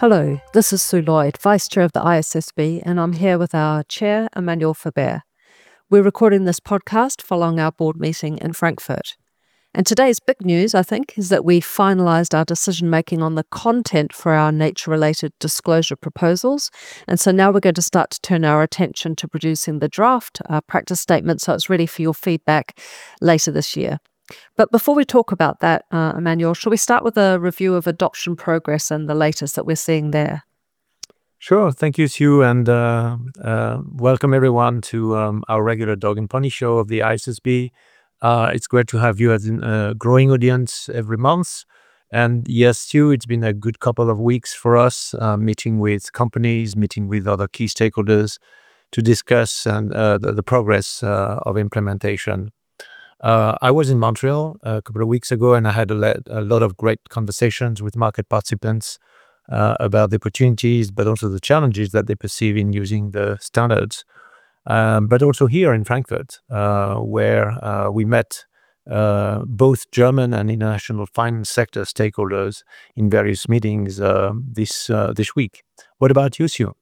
Hello, this is Sue Lloyd, Vice Chair of the ISSB, and I'm here with our Chair, Emmanuel Faber. We're recording this podcast following our board meeting in Frankfurt. And today's big news, I think, is that we finalised our decision-making on the content for our nature-related disclosure proposals. And so now we're going to start to turn our attention to producing the draft practice statement so it's ready for your feedback later this year. But before we talk about that, Emmanuel, shall we start with a review of adoption progress and the latest that we're seeing there? Sure. Thank you, Sue, and welcome everyone to our regular Dog and Pony show of the ISSB. It's great to have you as a growing audience every month. And yes, Sue, it's been a good couple of weeks for us, meeting with companies, meeting with other key stakeholders to discuss the progress of implementation. I was in Montreal a couple of weeks ago, and I had a lot of great conversations with market participants about the opportunities, but also the challenges that they perceive in using the standards. But also here in Frankfurt, where we met both German and international finance sector stakeholders in various meetings this week. What about you, Sue?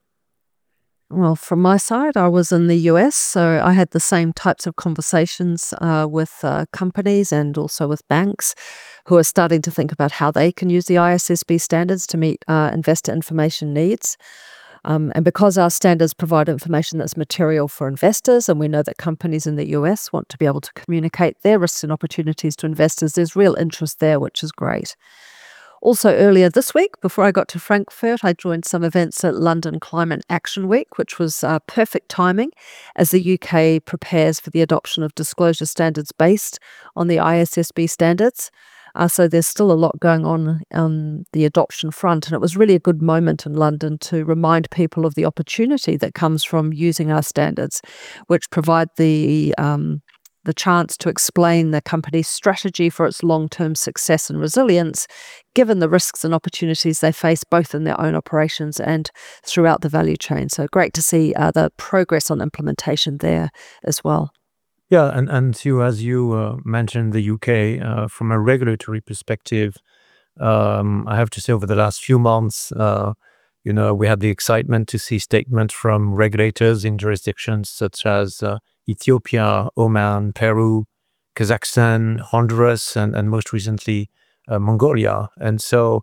Well, from my side, I was in the US, so I had the same types of conversations with companies and also with banks who are starting to think about how they can use the ISSB standards to meet investor information needs. And because our standards provide information that's material for investors, and we know that companies in the US want to be able to communicate their risks and opportunities to investors, there's real interest there, which is great. Also earlier this week, before I got to Frankfurt, I joined some events at London Climate Action Week, which was perfect timing as the UK prepares for the adoption of disclosure standards based on the ISSB standards. So there's still a lot going on the adoption front, and it was really a good moment in London to remind people of the opportunity that comes from using our standards, which provide the chance to explain the company's strategy for its long-term success and resilience, given the risks and opportunities they face both in their own operations and throughout the value chain. So great to see the progress on implementation there as well. Yeah, and Sue, as you mentioned, the UK, from a regulatory perspective, I have to say over the last few months, we had the excitement to see statements from regulators in jurisdictions such as Ethiopia, Oman, Peru, Kazakhstan, Honduras, and most recently Mongolia. And so,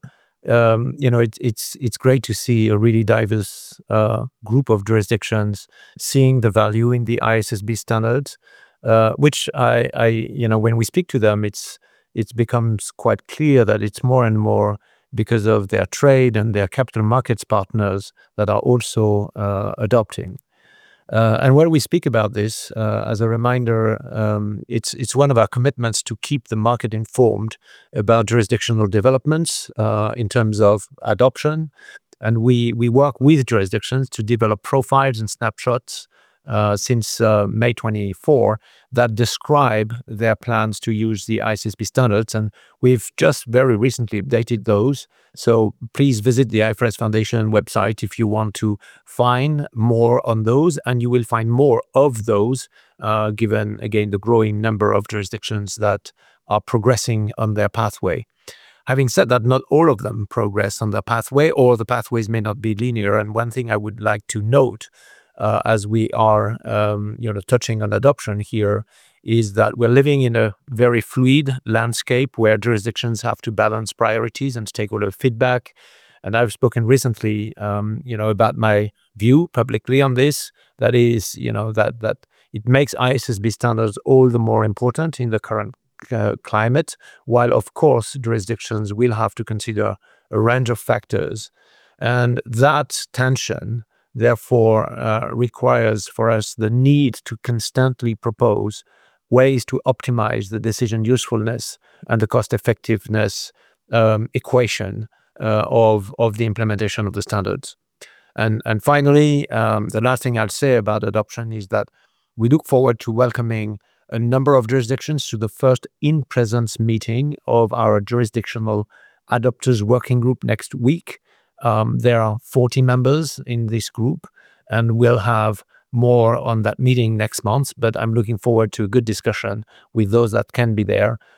it's great to see a really diverse group of jurisdictions seeing the value in the ISSB standards, which when we speak to them, it becomes quite clear that it's more and more because of their trade and their capital markets partners that are also adopting. And when we speak about this, as a reminder, it's one of our commitments to keep the market informed about jurisdictional developments in terms of adoption. And we work with jurisdictions to develop profiles and snapshots since May 24 that describe their plans to use the ISSB standards. And we've just very recently updated those. So please visit the IFRS Foundation website if you want to find more on those. And you will find more of those, given, again, the growing number of jurisdictions that are progressing on their pathway. Having said that, not all of them progress on their pathway, or the pathways may not be linear. And one thing I would like to note as we are touching on adoption here is that we're living in a very fluid landscape where jurisdictions have to balance priorities and stakeholder feedback. And I've spoken recently about my view publicly on this, that is that it makes ISSB standards all the more important in the current climate, while of course jurisdictions will have to consider a range of factors. And that tension therefore requires for us the need to constantly propose ways to optimize the decision usefulness and the cost effectiveness equation of the implementation of the standards. And finally, the last thing I'll say about adoption is that we look forward to welcoming a number of jurisdictions to the first in-presence meeting of our jurisdictional adopters working group next week. There are 40 members in this group, and we'll have more on that meeting next month, but I'm looking forward to a good discussion with those that can be there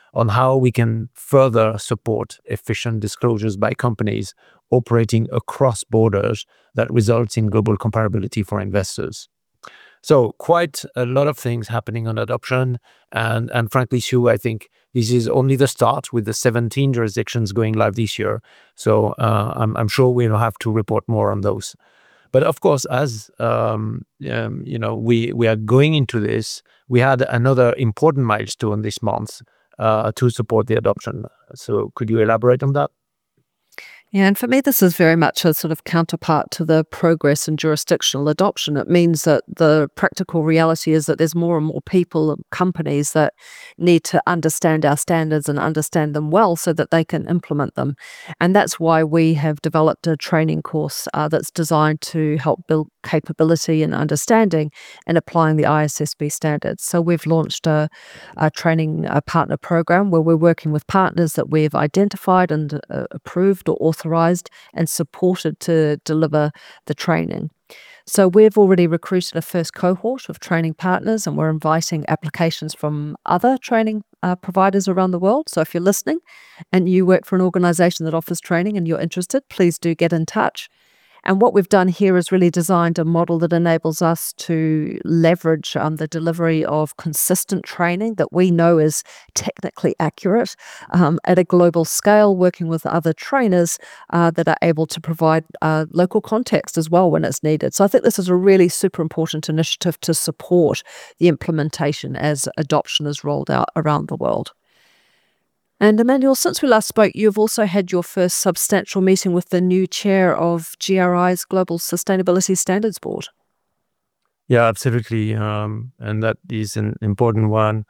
on how we can further support efficient disclosures by companies operating across borders that results in global comparability for investors. So quite a lot of things happening on adoption. And frankly, Sue, I think this is only the start with the 17 jurisdictions going live this year. So I'm sure we'll have to report more on those. But of course, as we are going into this, we had another important milestone this month to support the adoption. So could you elaborate on that? Yeah, and for me, this is very much a sort of counterpart to the progress in jurisdictional adoption. It means that the practical reality is that there's more and more people and companies that need to understand our standards and understand them well so that they can implement them. And that's why we have developed a training course that's designed to help build capability and understanding in applying the ISSB standards. So we've launched a training partner program where we're working with partners that we've identified and approved or authorized and supported to deliver the training. So we've already recruited a first cohort of training partners, and we're inviting applications from other training providers around the world. So if you're listening and you work for an organization that offers training and you're interested, please do get in touch. And what we've done here is really designed a model that enables us to leverage the delivery of consistent training that we know is technically accurate at a global scale, working with other trainers that are able to provide local context as well when it's needed. So I think this is a really super important initiative to support the implementation as adoption is rolled out around the world. And Emmanuel, since we last spoke, you've also had your first substantial meeting with the new chair of GRI's Global Sustainability Standards Board. Yeah, absolutely. And that is an important one.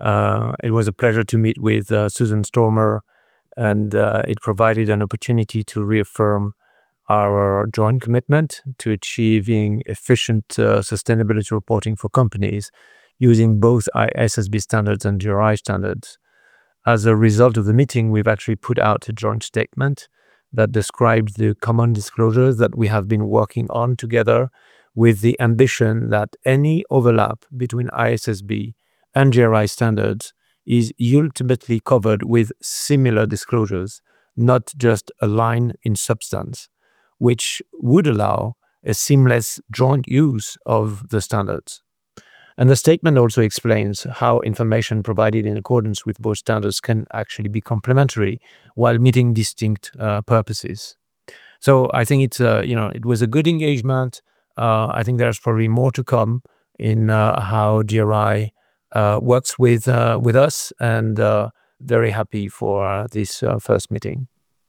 It was a pleasure to meet with Susan Stormer, and it provided an opportunity to reaffirm our joint commitment to achieving efficient sustainability reporting for companies using both ISSB standards and GRI standards. As a result of the meeting, we've actually put out a joint statement that describes the common disclosures that we have been working on together, with the ambition that any overlap between ISSB and GRI standards is ultimately covered with similar disclosures, not just a line in substance, which would allow a seamless joint use of the standards. And the statement also explains how information provided in accordance with both standards can actually be complementary while meeting distinct purposes. So I think it was a good engagement. I think there's probably more to come in how GRI works with us, and very happy for this first meeting.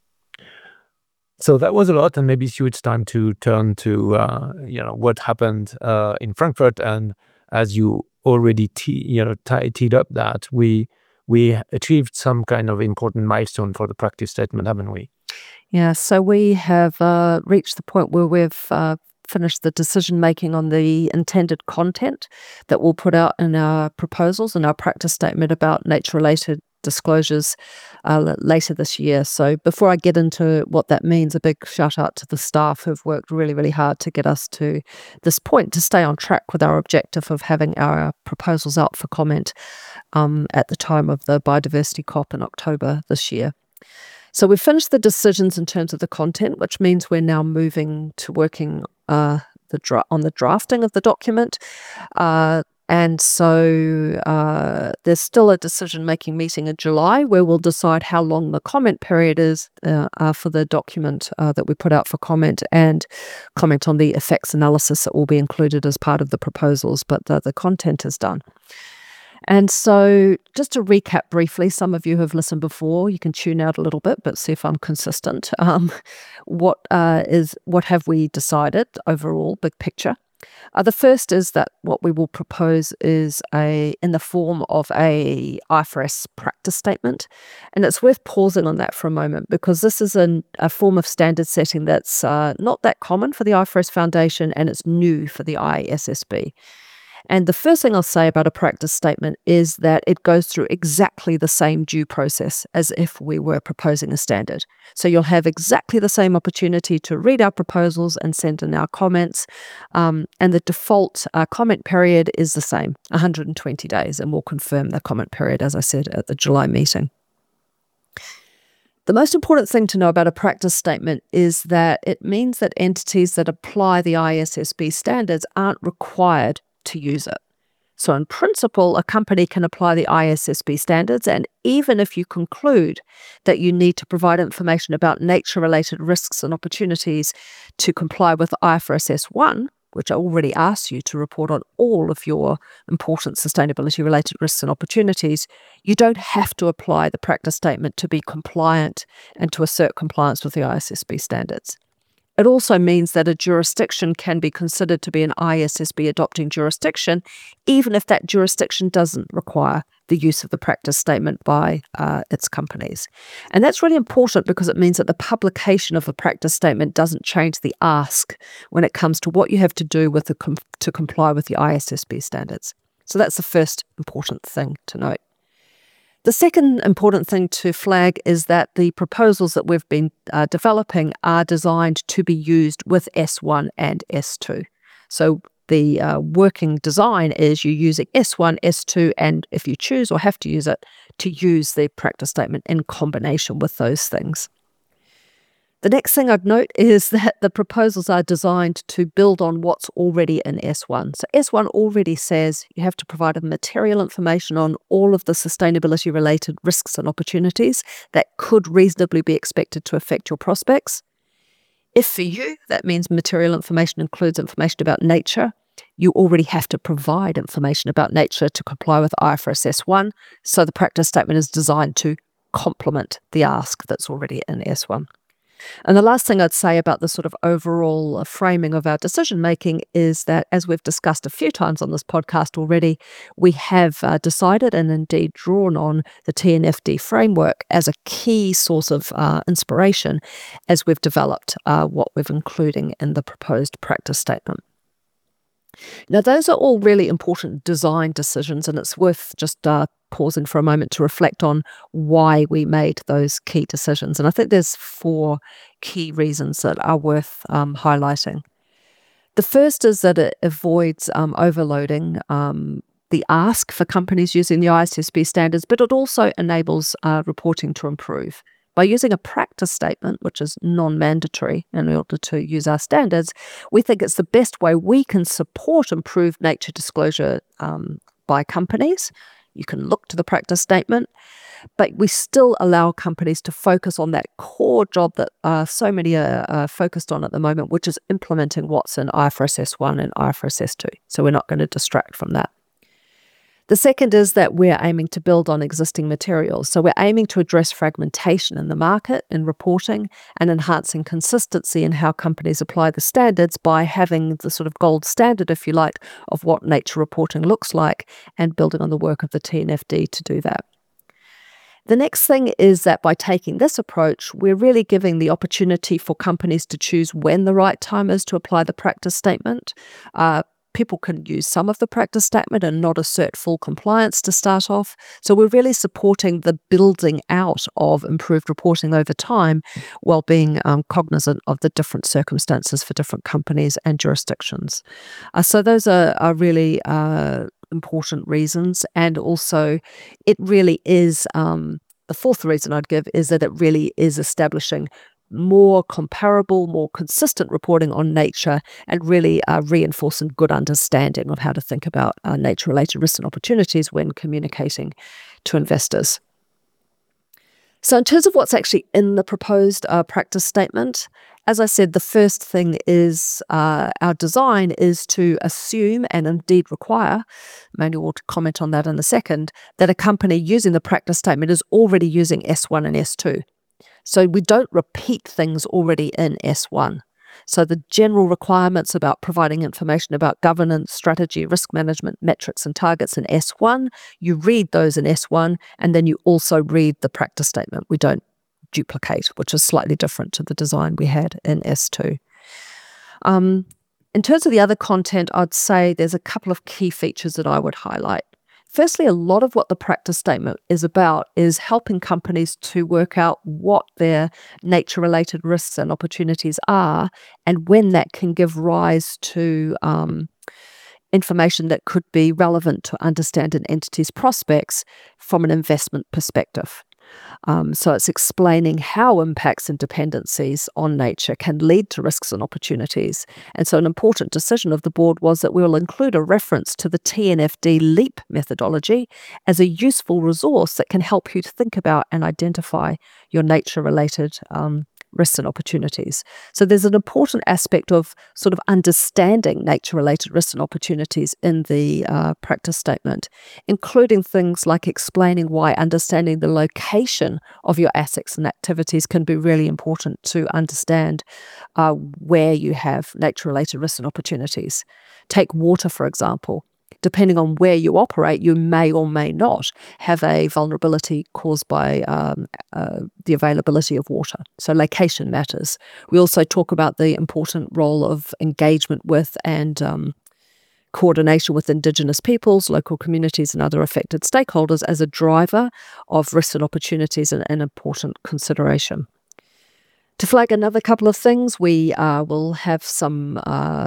So that was a lot, and maybe it's time to turn to what happened in Frankfurt. And as you already teed up, that we achieved some kind of important milestone for the practice statement, haven't we? Yeah, so we have reached the point where we've finished the decision making on the intended content that we'll put out in our proposals and our practice statement about nature-related disclosures later this year. So before I get into what that means, a big shout out to the staff who've worked really, really hard to get us to this point, to stay on track with our objective of having our proposals out for comment at the time of the Biodiversity COP in October this year. So we've finished the decisions in terms of the content, which means we're now moving to working on the drafting of the document. And so there's still a decision-making meeting in July where we'll decide how long the comment period is for the document that we put out for comment, and comment on the effects analysis that will be included as part of the proposals, but the content is done. And so just to recap briefly, some of you have listened before, you can tune out a little bit, but see if I'm consistent. What have we decided overall, big picture? The first is that what we will propose is in the form of a IFRS practice statement. And it's worth pausing on that for a moment, because this is a form of standard setting that's not that common for the IFRS Foundation, and it's new for the ISSB. And the first thing I'll say about a practice statement is that it goes through exactly the same due process as if we were proposing a standard. So you'll have exactly the same opportunity to read our proposals and send in our comments. And the default comment period is the same, 120 days, and we'll confirm the comment period, as I said, at the July meeting. The most important thing to know about a practice statement is that it means that entities that apply the ISSB standards aren't required to use it. So in principle, a company can apply the ISSB standards, and even if you conclude that you need to provide information about nature-related risks and opportunities to comply with IFRS S1, which I already asked you to report on all of your important sustainability-related risks and opportunities, you don't have to apply the practice statement to be compliant and to assert compliance with the ISSB standards. It also means that a jurisdiction can be considered to be an ISSB adopting jurisdiction, even if that jurisdiction doesn't require the use of the practice statement by its companies. And that's really important because it means that the publication of the practice statement doesn't change the ask when it comes to what you have to do with to comply with the ISSB standards. So that's the first important thing to note. The second important thing to flag is that the proposals that we've been developing are designed to be used with S1 and S2. So the working design is you using S1, S2, and if you choose or have to use it, to use the practice statement in combination with those things. The next thing I'd note is that the proposals are designed to build on what's already in S1. So S1 already says you have to provide material information on all of the sustainability-related risks and opportunities that could reasonably be expected to affect your prospects. If for you, that means material information includes information about nature, you already have to provide information about nature to comply with IFRS S1, so the practice statement is designed to complement the ask that's already in S1. And the last thing I'd say about the sort of overall framing of our decision-making is that, as we've discussed a few times on this podcast already, we have decided and indeed drawn on the TNFD framework as a key source of inspiration as we've developed what we're including in the proposed practice statement. Now, those are all really important design decisions, and it's worth just pausing for a moment to reflect on why we made those key decisions. And I think there's 4 key reasons that are worth highlighting. The first is that it avoids overloading the ask for companies using the ISSB standards, but it also enables reporting to improve. By using a practice statement, which is non-mandatory in order to use our standards, we think it's the best way we can support improved nature disclosure by companies. You can look to the practice statement, but we still allow companies to focus on that core job that so many are focused on at the moment, which is implementing what's in IFRS S1 and IFRS S2. So we're not going to distract from that. The second is that we're aiming to build on existing materials. So we're aiming to address fragmentation in the market, in reporting, and enhancing consistency in how companies apply the standards by having the sort of gold standard, if you like, of what nature reporting looks like and building on the work of the TNFD to do that. The next thing is that by taking this approach, we're really giving the opportunity for companies to choose when the right time is to apply the practice statement. People can use some of the practice statement and not assert full compliance to start off. So we're really supporting the building out of improved reporting over time while being cognizant of the different circumstances for different companies and jurisdictions. So those are really important reasons. And also it really is, the fourth reason I'd give is that it really is establishing more comparable, more consistent reporting on nature and really reinforcing good understanding of how to think about nature-related risks and opportunities when communicating to investors. So in terms of what's actually in the proposed practice statement, as I said, the first thing is our design is to assume and indeed require, Manuel will comment on that in a second, that a company using the practice statement is already using S1 and S2. So we don't repeat things already in S1. So the general requirements about providing information about governance, strategy, risk management, metrics and targets in S1, you read those in S1 and then you also read the practice statement. We don't duplicate, which is slightly different to the design we had in S2. In terms of the other content, I'd say there's a couple of key features that I would highlight. Firstly, a lot of what the practice statement is about is helping companies to work out what their nature-related risks and opportunities are, and when that can give rise to information that could be relevant to understand an entity's prospects from an investment perspective. So it's explaining how impacts and dependencies on nature can lead to risks and opportunities. And so an important decision of the board was that we will include a reference to the TNFD LEAP methodology as a useful resource that can help you to think about and identify your nature-related risks and opportunities. So there's an important aspect of sort of understanding nature-related risks and opportunities in the practice statement, including things like explaining why understanding the location of your assets and activities can be really important to understand where you have nature-related risks and opportunities. Take water, for example. Depending on where you operate, you may or may not have a vulnerability caused by the availability of water. So location matters. We also talk about the important role of engagement with and coordination with Indigenous peoples, local communities and other affected stakeholders as a driver of risks and opportunities and an important consideration. To flag another couple of things, we will have some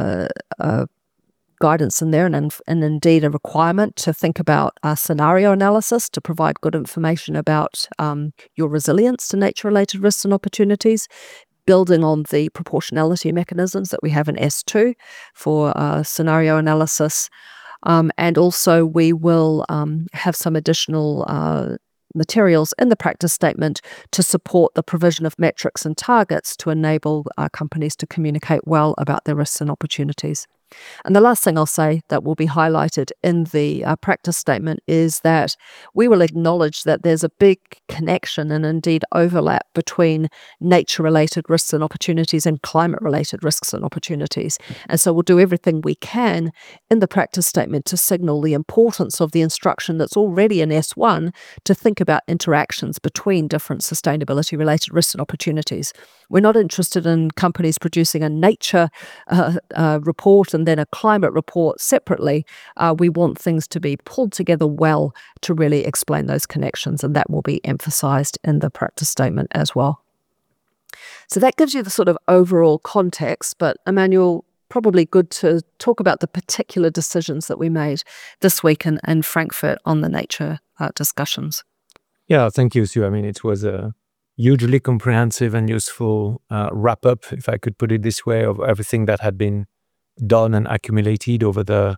guidance in there and indeed a requirement to think about scenario analysis to provide good information about your resilience to nature-related risks and opportunities, building on the proportionality mechanisms that we have in S2 for scenario analysis. And also we will have some additional materials in the practice statement to support the provision of metrics and targets to enable companies to communicate well about their risks and opportunities. And the last thing I'll say that will be highlighted in the practice statement is that we will acknowledge that there's a big connection and indeed overlap between nature-related risks and opportunities and climate-related risks and opportunities. And so we'll do everything we can in the practice statement to signal the importance of the instruction that's already in S1 to think about interactions between different sustainability-related risks and opportunities. We're not interested in companies producing a nature report and then a climate report separately. We want things to be pulled together well to really explain those connections, and that will be emphasised in the practice statement as well. So that gives you the sort of overall context, but Emmanuel, probably good to talk about the particular decisions that we made this week in Frankfurt on the nature discussions. Yeah, thank you, Sue. I mean, it was a hugely comprehensive and useful wrap-up, if I could put it this way, of everything that had been done and accumulated over the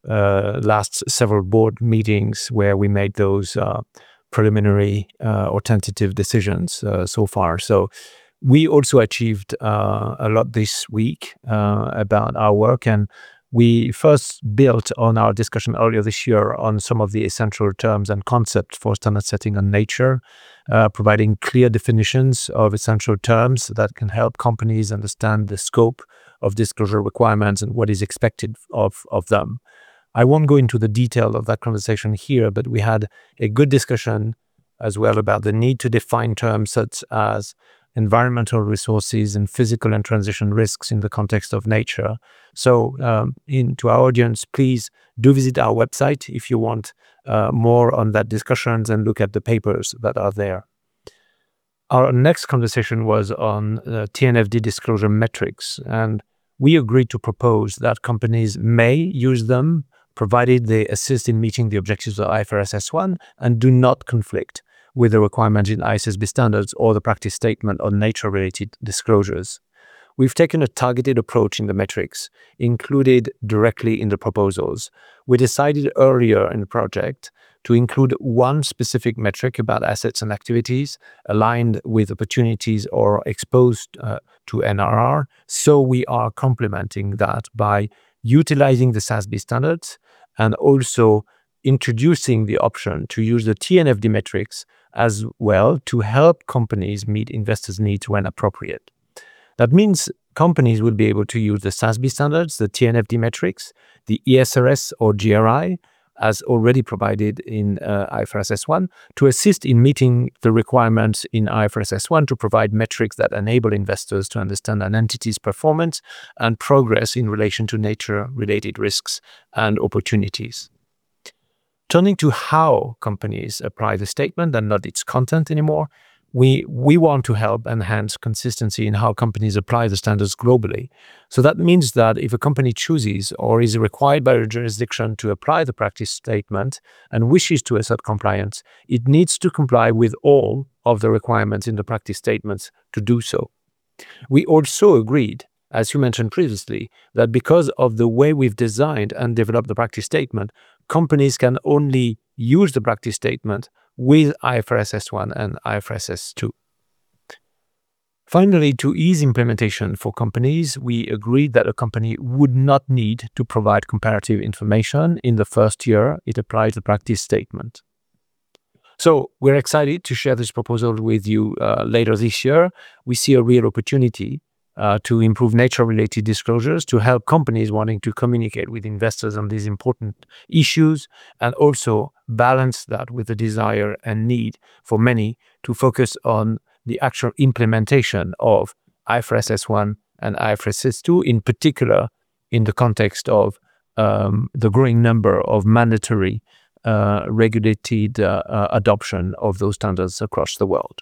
last several board meetings where we made those preliminary or tentative decisions so far. So we also achieved a lot this week about our work, and we first built on our discussion earlier this year on some of the essential terms and concepts for standard setting on nature, providing clear definitions of essential terms that can help companies understand the scope of disclosure requirements and what is expected of them. I won't go into the detail of that conversation here, but we had a good discussion as well about the need to define terms such as environmental resources and physical and transition risks in the context of nature. So to our audience, please do visit our website if you want more on that discussions and look at the papers that are there. Our next conversation was on TNFD disclosure metrics, and we agreed to propose that companies may use them provided they assist in meeting the objectives of IFRS S1 and do not conflict with the requirements in ISSB standards or the practice statement on nature-related disclosures. We've taken a targeted approach in the metrics, included directly in the proposals. We decided earlier in the project to include one specific metric about assets and activities aligned with opportunities or exposed to NRR. So we are complementing that by utilizing the SASB standards and also introducing the option to use the TNFD metrics as well to help companies meet investors' needs when appropriate. That means companies will be able to use the SASB standards, the TNFD metrics, the ESRS or GRI, as already provided in IFRS S1 to assist in meeting the requirements in IFRS S1 to provide metrics that enable investors to understand an entity's performance and progress in relation to nature-related risks and opportunities. Turning to how companies apply the statement and not its content anymore, we want to help enhance consistency in how companies apply the standards globally. So that means that if a company chooses or is required by a jurisdiction to apply the practice statement and wishes to assert compliance, it needs to comply with all of the requirements in the practice statements to do so. We also agreed, as you mentioned previously, that because of the way we've designed and developed the practice statement, companies can only use the practice statement with IFRS S1 and IFRS S2. Finally, to ease implementation for companies, we agreed that a company would not need to provide comparative information in the first year it applies the practice statement. So we're excited to share this proposal with you later this year. We see a real opportunity to improve nature-related disclosures, to help companies wanting to communicate with investors on these important issues, and also balance that with the desire and need for many to focus on the actual implementation of IFRS S1 and IFRS S2, in particular in the context of the growing number of mandatory regulated adoption of those standards across the world.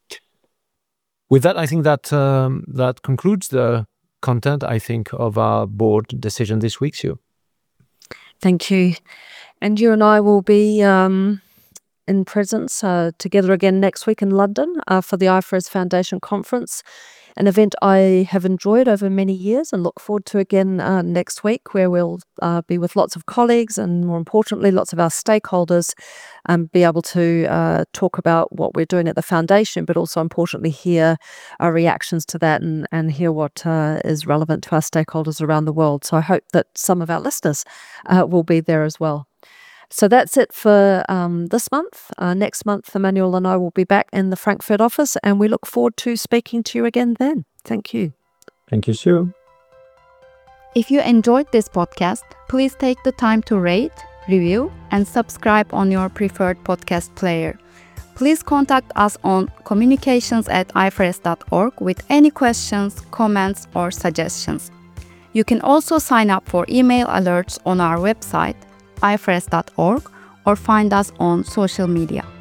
With that, I think that that concludes the content, I think, of our board decision this week, Sue. Thank you. And you and I will be in presence together again next week in London for the IFRS Foundation Conference, an event I have enjoyed over many years and look forward to again next week, where we'll be with lots of colleagues and, more importantly, lots of our stakeholders and be able to talk about what we're doing at the foundation, but also importantly hear our reactions to that and hear what is relevant to our stakeholders around the world. So I hope that some of our listeners will be there as well. So that's it for this month. Next month, Emmanuel and I will be back in the Frankfurt office, and we look forward to speaking to you again then. Thank you. Thank you, Sue. If you enjoyed this podcast, please take the time to rate, review, and subscribe on your preferred podcast player. Please contact us on communications@ifrs.org with any questions, comments, or suggestions. You can also sign up for email alerts on our website, ifrs.org, or find us on social media.